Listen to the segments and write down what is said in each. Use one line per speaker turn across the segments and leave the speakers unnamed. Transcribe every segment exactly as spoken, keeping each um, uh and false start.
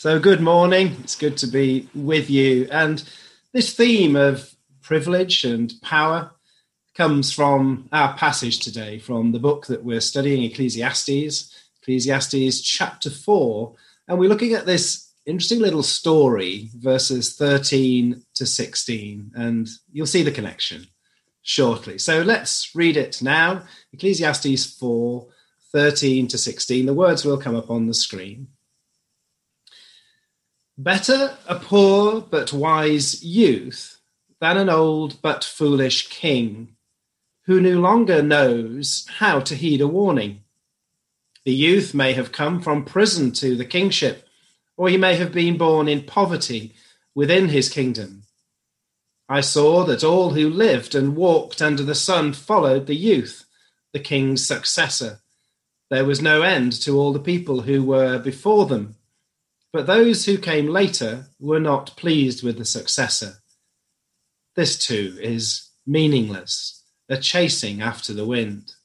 So good morning. It's good to be with you. And this theme of privilege and power comes from our passage today from the book that we're studying, Ecclesiastes, Ecclesiastes chapter four. And we're looking at this interesting little story, verses thirteen to sixteen, and you'll see the connection shortly. So let's read it now. Ecclesiastes four, thirteen to sixteen. The words will come up on the screen. Better a poor but wise youth than an old but foolish king, who no longer knows how to heed a warning. The youth may have come from prison to the kingship, or he may have been born in poverty within his kingdom. I saw that all who lived and walked under the sun followed the youth, the king's successor. There was no end to all the people who were before them. But those who came later were not pleased with the successor. This too is meaningless, a chasing after the wind.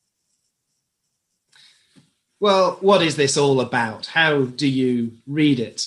Well, what is this all about? How do you read it?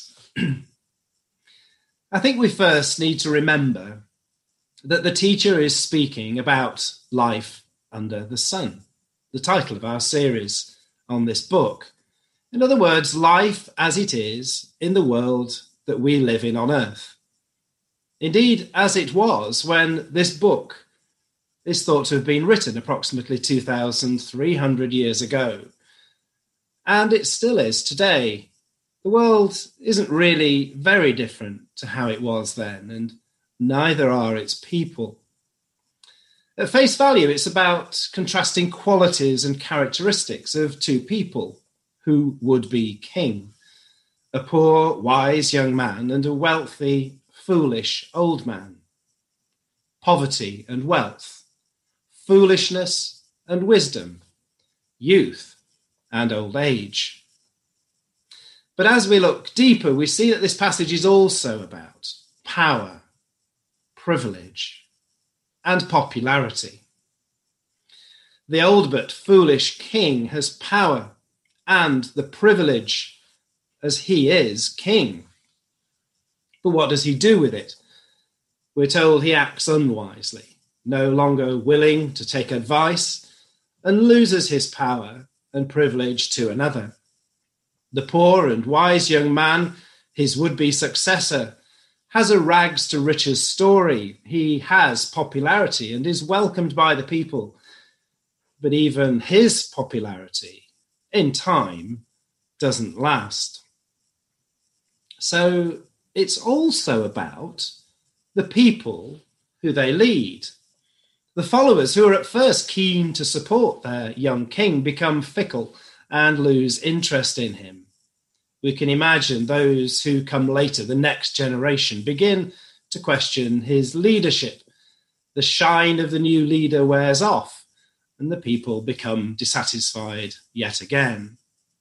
I think we first need to remember that the teacher is speaking about life under the sun, the title of our series on this book. In other words, life as it is in the world that we live in on earth. Indeed, as it was when this book is thought to have been written approximately two thousand three hundred years ago. And it still is today. The world isn't really very different to how it was then, and neither are its people. At face value, it's about contrasting qualities and characteristics of two people who would be king, a poor, wise young man and a wealthy, foolish old man. Poverty and wealth, foolishness and wisdom, youth and old age. But as we look deeper, we see that this passage is also about power, privilege, and popularity. The old but foolish king has power and the privilege as he is king. But what does he do with it? We're told he acts unwisely, no longer willing to take advice, and loses his power and privilege to another. The poor and wise young man, his would-be successor, has a rags to riches story. He has popularity and is welcomed by the people. But even his popularity in time doesn't last. So it's also about the people who they lead. The followers who are at first keen to support their young king become fickle and lose interest in him. We can imagine those who come later, the next generation, begin to question his leadership. The shine of the new leader wears off, and the people become dissatisfied yet again.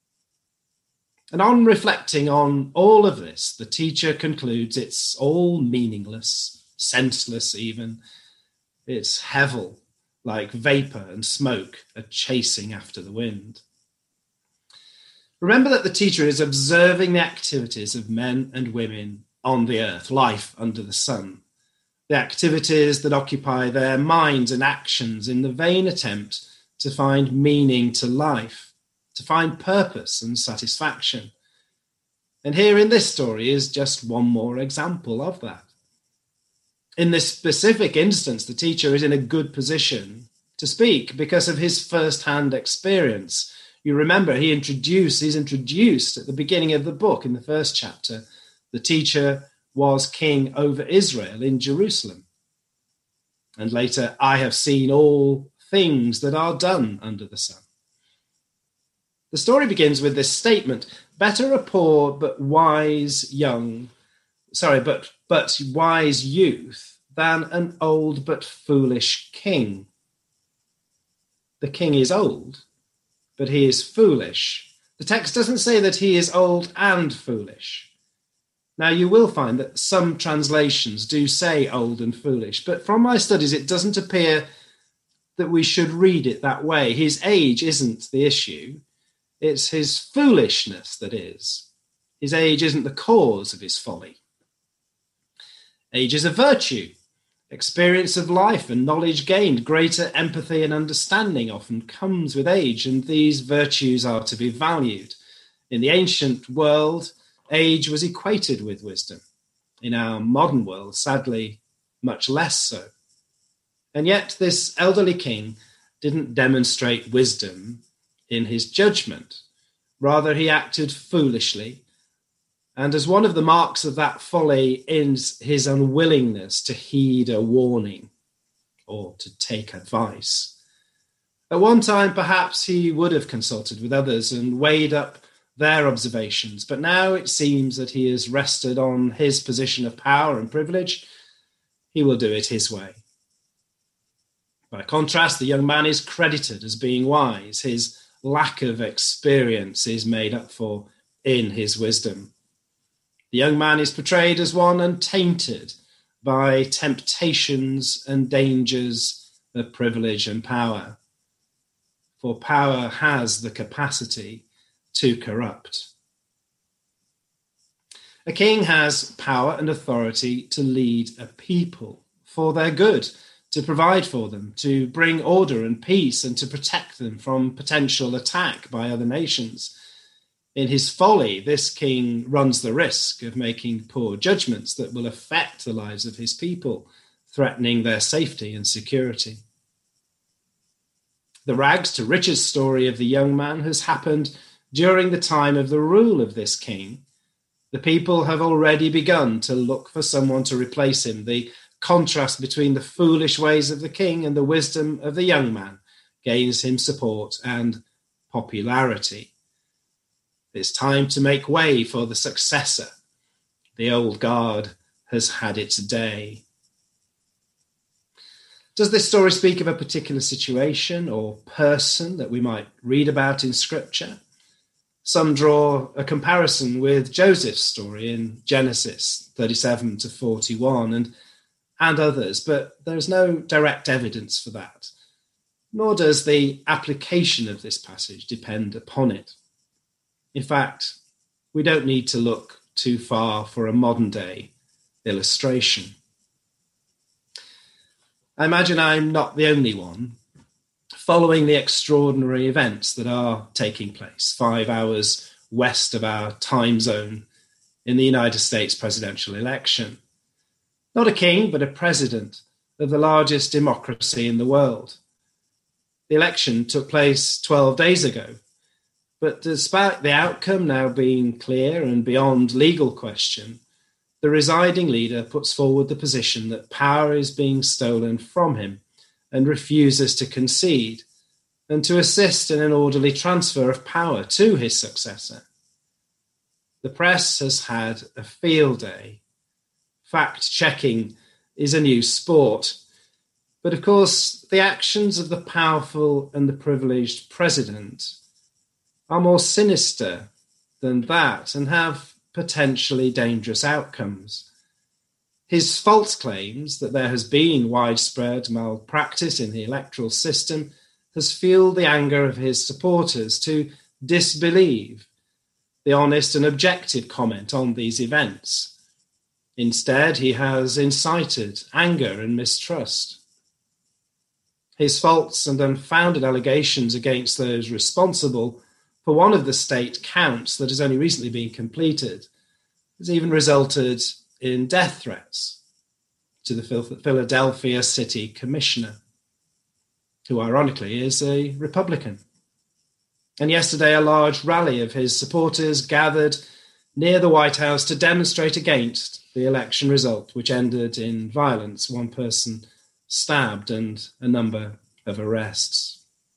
And on reflecting on all of this, the teacher concludes it's all meaningless, senseless even. It's hevel, like vapour and smoke, a chasing after the wind. Remember that the teacher is observing the activities of men and women on the earth, life under the sun, the activities that occupy their minds and actions in the vain attempt to find meaning to life, to find purpose and satisfaction. And here in this story is just one more example of that. In this specific instance, the teacher is in a good position to speak because of his first-hand experience. You remember he introduced, he's introduced at the beginning of the book in the first chapter. The teacher was king over Israel in Jerusalem. And later, I have seen all things that are done under the sun. The story begins with this statement: better a poor but wise young, sorry, but, but wise youth than an old but foolish king. The king is old, but he is foolish. The text doesn't say that he is old and foolish. Now, you will find that some translations do say old and foolish, but from my studies, it doesn't appear that we should read it that way. His age isn't the issue. It's his foolishness that is. His age isn't the cause of his folly. Age is a virtue. Experience of life and knowledge gained, greater empathy and understanding often comes with age, and these virtues are to be valued. In the ancient world, age was equated with wisdom. In our modern world, sadly, much less so. And yet this elderly king didn't demonstrate wisdom in his judgment. Rather, he acted foolishly. And as one of the marks of that folly is his unwillingness to heed a warning or to take advice. At one time, perhaps he would have consulted with others and weighed up their observations, but now it seems that he has rested on his position of power and privilege. He will do it his way. By contrast, the young man is credited as being wise. His lack of experience is made up for in his wisdom. The young man is portrayed as one untainted by temptations and dangers of privilege and power. For power has the capacity to corrupt. A king has power and authority to lead a people for their good, to provide for them, to bring order and peace, and to protect them from potential attack by other nations. In his folly, this king runs the risk of making poor judgments that will affect the lives of his people, threatening their safety and security. The rags to riches story of the young man has happened during the time of the rule of this king. The people have already begun to look for someone to replace him. The contrast between the foolish ways of the king and the wisdom of the young man gains him support and popularity. It's time to make way for the successor. The old guard has had its day. Does this story speak of a particular situation or person that we might read about in Scripture? Some draw a comparison with Joseph's story in Genesis thirty-seven to forty-one and, and others, but there's no direct evidence for that, nor does the application of this passage depend upon it. In fact, we don't need to look too far for a modern-day illustration. I imagine I'm not the only one following the extraordinary events that are taking place five hours west of our time zone in the United States presidential election. Not a king, but a president of the largest democracy in the world. The election took place twelve days ago. But despite the outcome now being clear and beyond legal question, the residing leader puts forward the position that power is being stolen from him and refuses to concede and to assist in an orderly transfer of power to his successor. The press has had a field day. Fact-checking is a new sport. But of course, the actions of the powerful and the privileged president are more sinister than that and have potentially dangerous outcomes. His false claims that there has been widespread malpractice in the electoral system has fueled the anger of his supporters to disbelieve the honest and objective comment on these events. Instead, he has incited anger and mistrust. His false and unfounded allegations against those responsible for one of the state counts that has only recently been completed has even resulted in death threats to the Philadelphia City Commissioner, who ironically is a Republican. And yesterday, a large rally of his supporters gathered near the White House to demonstrate against the election result, which ended in violence, one person stabbed and a number of arrests.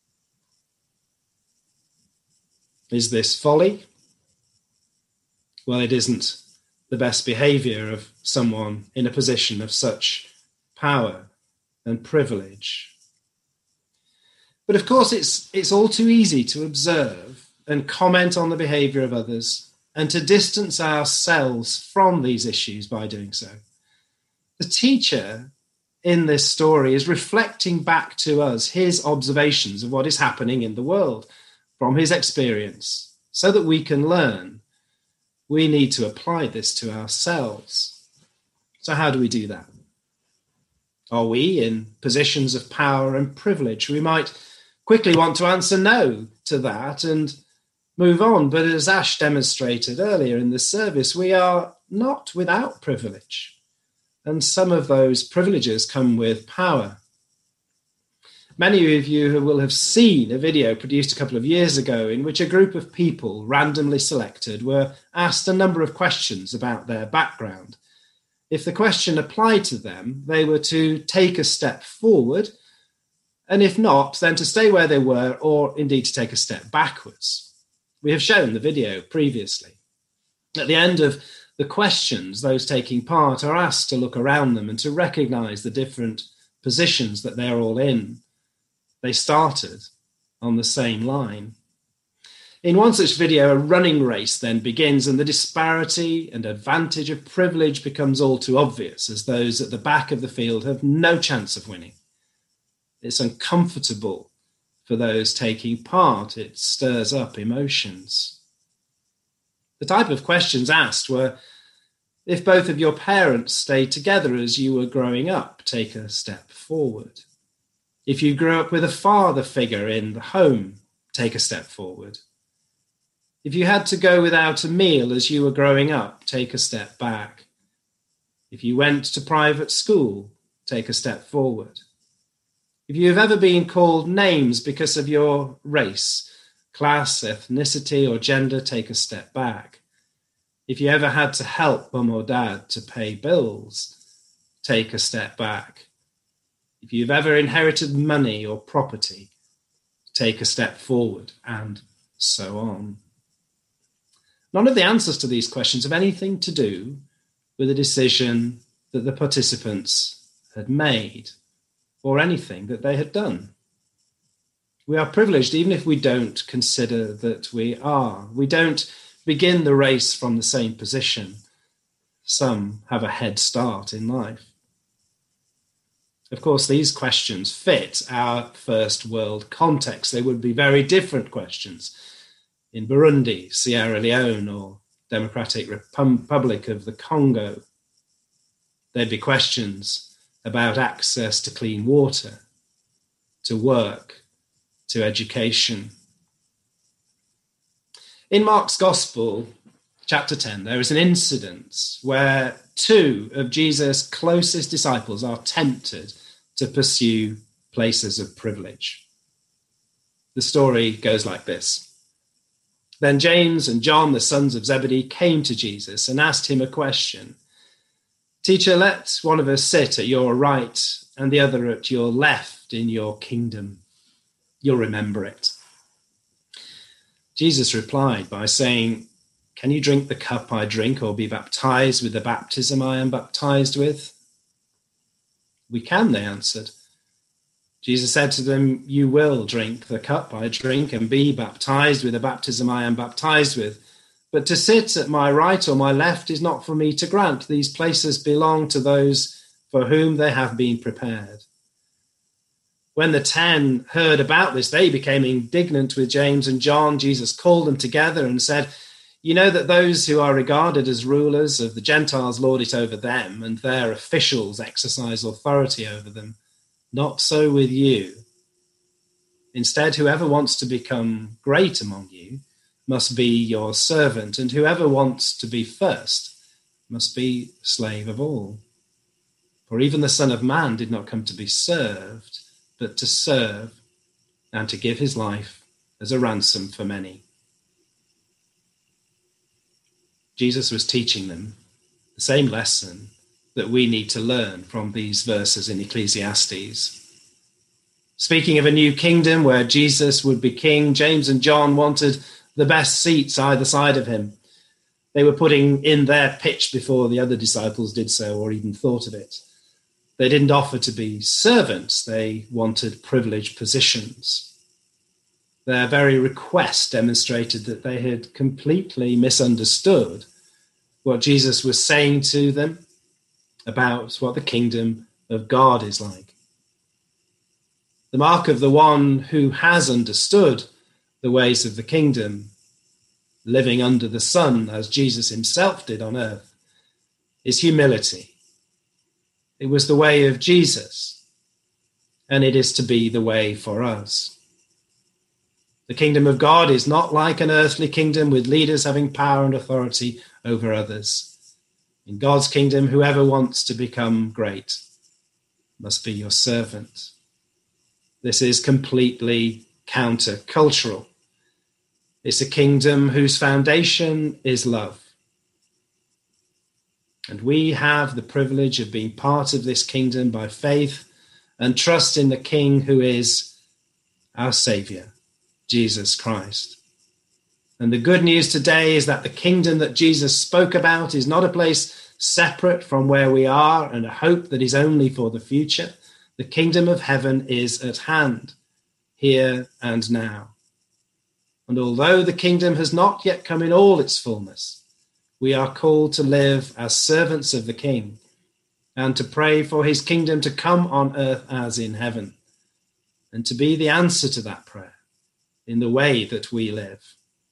Is this folly? Well, it isn't the best behavior of someone in a position of such power and privilege. But of course, it's, it's all too easy to observe and comment on the behavior of others and to distance ourselves from these issues by doing so. The teacher in this story is reflecting back to us his observations of what is happening in the world from his experience so that we can learn. we need to apply this to ourselves. So how do we do that? Are we in positions of power and privilege? We might quickly want to answer no to that and move on. But as Ash demonstrated earlier in the service, we are not without privilege. And some of those privileges come with power. Many of you will have seen a video produced a couple of years ago in which a group of people, randomly selected, were asked a number of questions about their background. If the question applied to them, they were to take a step forward, and if not, then to stay where they were, or indeed to take a step backwards. We have shown the video previously. At the end of the questions, those taking part are asked to look around them and to recognize the different positions that they're all in. They started on the same line. In one such video, a running race then begins, and the disparity and advantage of privilege becomes all too obvious, as those at the back of the field have no chance of winning. It's uncomfortable for those taking part. It stirs up emotions. The type of questions asked were, if both of your parents stayed together as you were growing up, take a step forward. If you grew up with a father figure in the home, take a step forward. If you had to go without a meal as you were growing up, take a step back. If you went to private school, take a step forward. If you have ever been called names because of your race, class, ethnicity, or gender, take a step back. If you ever had to help mum or dad to pay bills, take a step back. If you've ever inherited money or property, take a step forward, and so on. None of the answers to these questions have anything to do with a decision that the participants had made, or anything that they had done. We are privileged even if we don't consider that we are. We don't begin the race from the same position. Some have a head start in life. Of course, these questions fit our first world context. They would be very different questions in Burundi, Sierra Leone, or Democratic Republic of the Congo. They'd be questions about access to clean water, to work, to education. In Mark's Gospel, chapter ten, there is an incident where two of Jesus' closest disciples are tempted to pursue places of privilege. The story goes like this. Then James and John, the sons of Zebedee, came to Jesus and asked him a question. Teacher, let one of us sit at your right and the other at your left in your kingdom. You'll remember it. Jesus replied by saying, can you drink the cup I drink or be baptized with the baptism I am baptized with? We can, they answered. Jesus said to them, you will drink the cup I drink and be baptized with the baptism I am baptized with. But to sit at my right or my left is not for me to grant. These places belong to those for whom they have been prepared. When the ten heard about this, they became indignant with James and John. Jesus called them together and said, you know that those who are regarded as rulers of the Gentiles lord it over them, and their officials exercise authority over them. Not so with you. Instead, whoever wants to become great among you must be your servant, and whoever wants to be first must be slave of all. For even the Son of Man did not come to be served, but to serve and to give his life as a ransom for many. Jesus was teaching them the same lesson that we need to learn from these verses in Ecclesiastes. Speaking of a new kingdom where Jesus would be king, James and John wanted the best seats either side of him. They were putting in their pitch before the other disciples did so or even thought of it. They didn't offer to be servants. They wanted privileged positions. Their very request demonstrated that they had completely misunderstood what Jesus was saying to them about what the kingdom of God is like. The mark of the one who has understood the ways of the kingdom, living under the sun, as Jesus himself did on earth, is humility. It was the way of Jesus, and it is to be the way for us. The kingdom of God is not like an earthly kingdom with leaders having power and authority over others. In God's kingdom, whoever wants to become great must be your servant. This is completely counter-cultural. It's a kingdom whose foundation is love. And we have the privilege of being part of this kingdom by faith and trust in the King who is our Saviour, Jesus Christ. And the good news today is that the kingdom that Jesus spoke about is not a place separate from where we are and a hope that is only for the future. The kingdom of heaven is at hand, here and now. And although the kingdom has not yet come in all its fullness, we are called to live as servants of the King and to pray for his kingdom to come on earth as in heaven, and to be the answer to that prayer in the way that we live.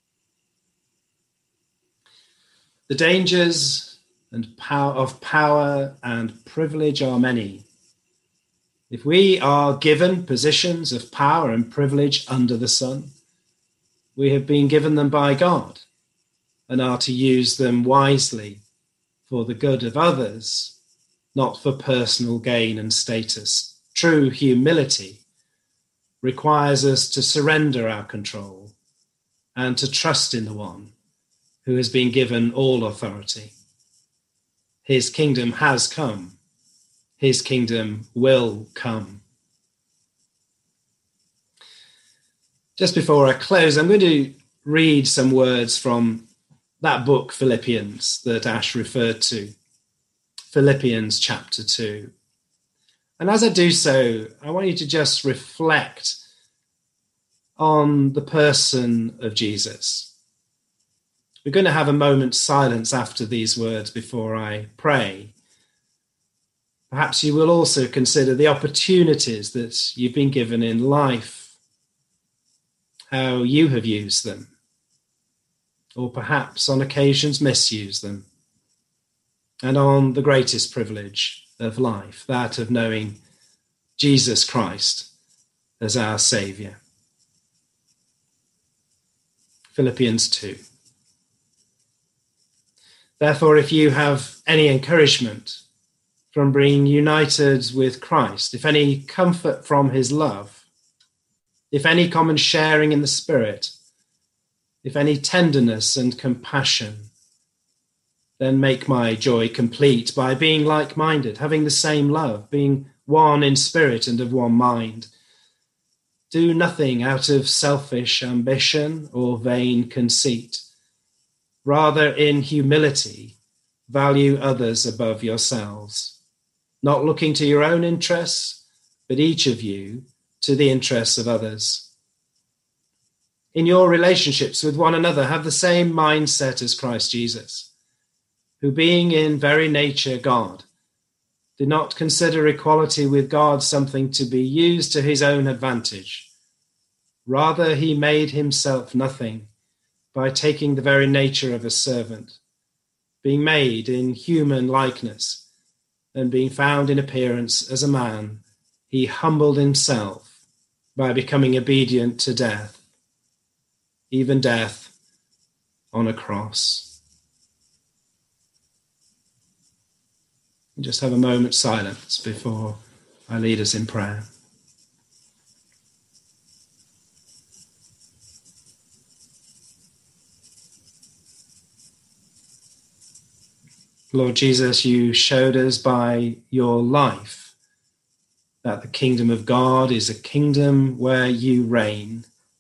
The dangers and power of power and privilege are many. If we are given positions of power and privilege under the sun, we have been given them by God and are to use them wisely for the good of others, not for personal gain and status. True humility requires us to surrender our control and to trust in the one who has been given all authority. His kingdom has come. His kingdom will come. Just before I close, I'm going to read some words from that book, Philippians, that Ash referred to. Philippians chapter two. And as I do so, I want you to just reflect on the person of Jesus. We're going to have a moment's silence after these words before I pray. Perhaps you will also consider the opportunities that you've been given in life, how you have used them, or perhaps on occasions misused them, and on the greatest privilege of life, that of knowing Jesus Christ as our Saviour. Philippians two. Therefore, if you have any encouragement from being united with Christ, if any comfort from his love, if any common sharing in the Spirit, if any tenderness and compassion, then make my joy complete by being like-minded, having the same love, being one in spirit and of one mind. Do nothing out of selfish ambition or vain conceit. Rather, in humility, value others above yourselves, not looking to your own interests, but each of you to the interests of others. In your relationships with one another, have the same mindset as Christ Jesus, who being in very nature God, did not consider equality with God something to be used to his own advantage. Rather, he made himself nothing by taking the very nature of a servant, being made in human likeness, and being found in appearance as a man, he humbled himself by becoming obedient to death, even death on a cross. Just have a moment's silence before I lead us in prayer. Lord Jesus, you showed us by your life that the kingdom of God is a kingdom where you reign.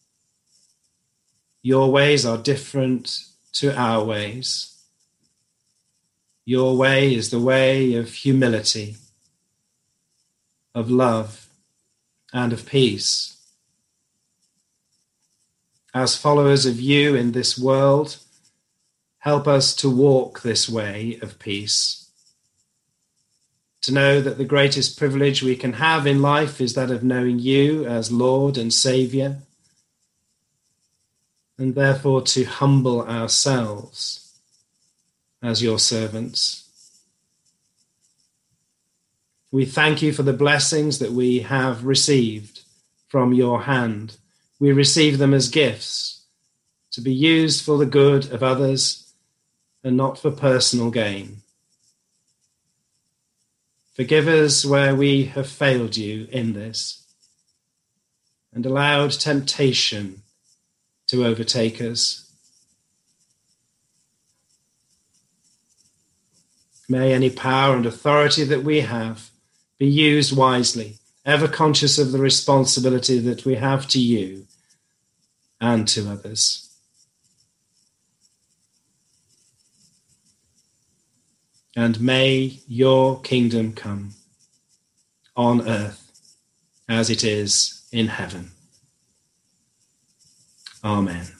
Your ways are different to our ways. Your way is the way of humility, of love, and of peace. As followers of you in this world, help us to walk this way of peace, to know that the greatest privilege we can have in life is that of knowing you as Lord and Saviour, and therefore to humble ourselves as your servants. We thank you for the blessings that we have received from your hand. We receive them as gifts to be used for the good of others and not for personal gain. Forgive us where we have failed you in this and allowed temptation to overtake us. May any power and authority that we have be used wisely, ever conscious of the responsibility that we have to you and to others. And may your kingdom come on earth as it is in heaven. Amen.